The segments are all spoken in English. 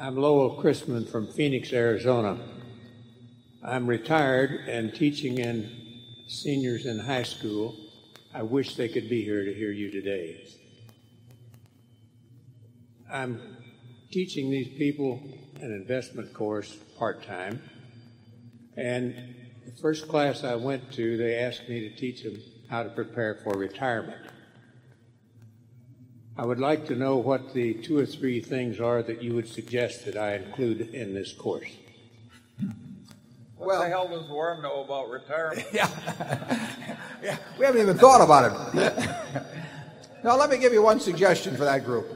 I'm Lowell Chrisman from Phoenix, Arizona. I'm retired and teaching in seniors in high school. I wish they could be here to hear you today. I'm teaching these people an investment course part-time, and the first class I went to, they asked me to teach them how to prepare for retirement. I would like to know what the 2 or 3 things are that you would suggest that I include in this course. What the hell does Warren know about retirement? Yeah, we haven't even thought about it. Now, let me give you one suggestion for that group.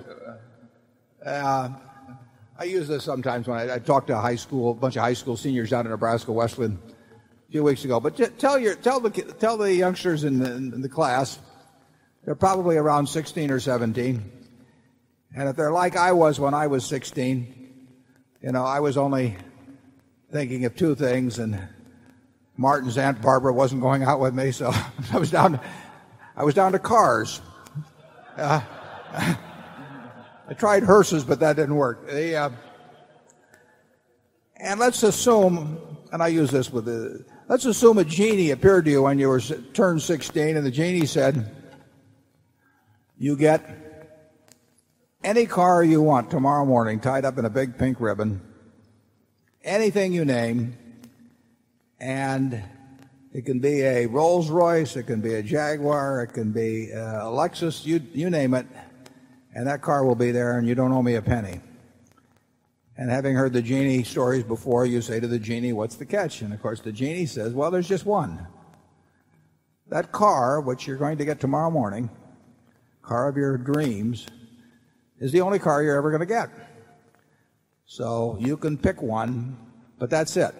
I use this sometimes when I talk to a bunch of high school seniors out in Nebraska Westland a few weeks ago. But tell the youngsters in the class, they're probably around 16 or 17. And if they're like I was when I was 16, I was only thinking of 2 things, and Martin's Aunt Barbara wasn't going out with me, so I was down to cars. I tried hearses, but that didn't work. And let's assume, and I use this let's assume a genie appeared to you when you turned 16, and the genie said, you get any car you want tomorrow morning tied up in a big pink ribbon, anything you name, and it can be a Rolls Royce, it can be a Jaguar, it can be a Lexus, you name it, and that car will be there and you don't owe me a penny. And having heard the genie stories before, you say to the genie, what's the catch? And of course the genie says, well, there's just one. That car, which you're going to get tomorrow morning, car of your dreams, is the only car you're ever going to get. So you can pick one, but that's it.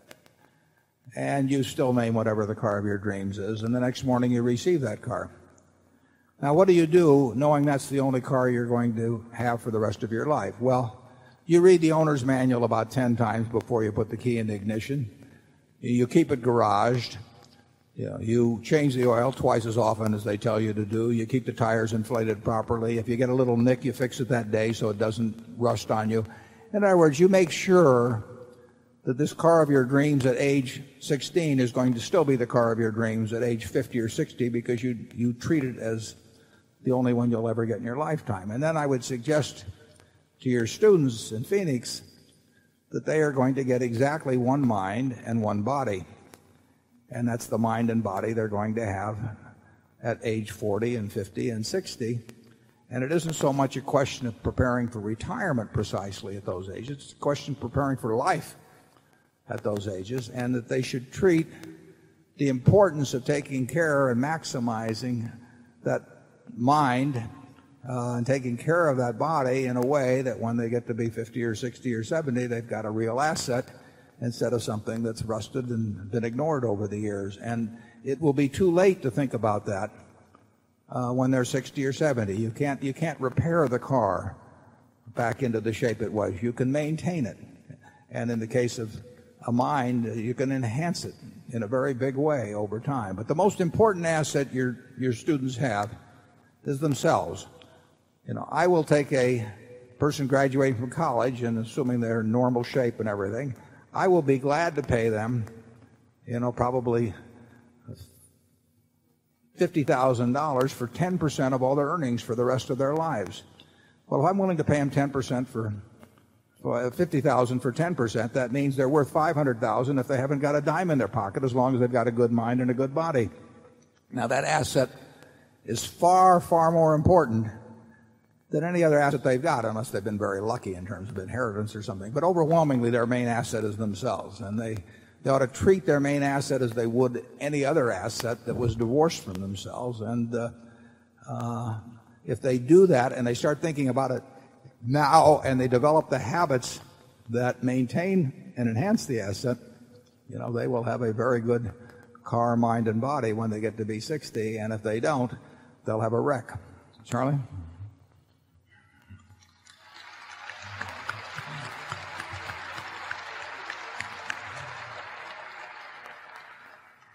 And you still name whatever the car of your dreams is, and the next morning you receive that car. Now, what do you do knowing that's the only car you're going to have for the rest of your life? Well, you read the owner's manual about 10 times before you put the key in the ignition. You keep it garaged. You change the oil twice as often as they tell you to do. You keep the tires inflated properly. If you get a little nick, you fix it that day so it doesn't rust on you. In other words, you make sure that this car of your dreams at age 16 is going to still be the car of your dreams at age 50 or 60 because you treat it as the only one you'll ever get in your lifetime. And then I would suggest to your students in Phoenix that they are going to get exactly one mind and one body. And that's the mind and body they're going to have at age 40 and 50 and 60. And it isn't so much a question of preparing for retirement precisely at those ages. It's a question of preparing for life at those ages, and that they should treat the importance of taking care and maximizing that mind and taking care of that body in a way that when they get to be 50 or 60 or 70, they've got a real asset instead of something that's rusted and been ignored over the years. And it will be too late to think about that when they're 60 or 70. You can't repair the car back into the shape it was. You can maintain it. And in the case of a mind, you can enhance it in a very big way over time. But the most important asset your students have is themselves. I will take a person graduating from college, and assuming they're in normal shape and everything, I will be glad to pay them, probably $50,000 for 10% of all their earnings for the rest of their lives. Well, if I'm willing to pay them 10% for $50,000 for 10%, that means they're worth $500,000 if they haven't got a dime in their pocket, as long as they've got a good mind and a good body. Now, that asset is far, far more important than any other asset they've got, unless they've been very lucky in terms of inheritance or something. But overwhelmingly, their main asset is themselves, and they ought to treat their main asset as they would any other asset that was divorced from themselves. And if they do that and they start thinking about it now, and they develop the habits that maintain and enhance the asset, they will have a very good car, mind, and body when they get to be 60. And if they don't, they'll have a wreck. Charlie?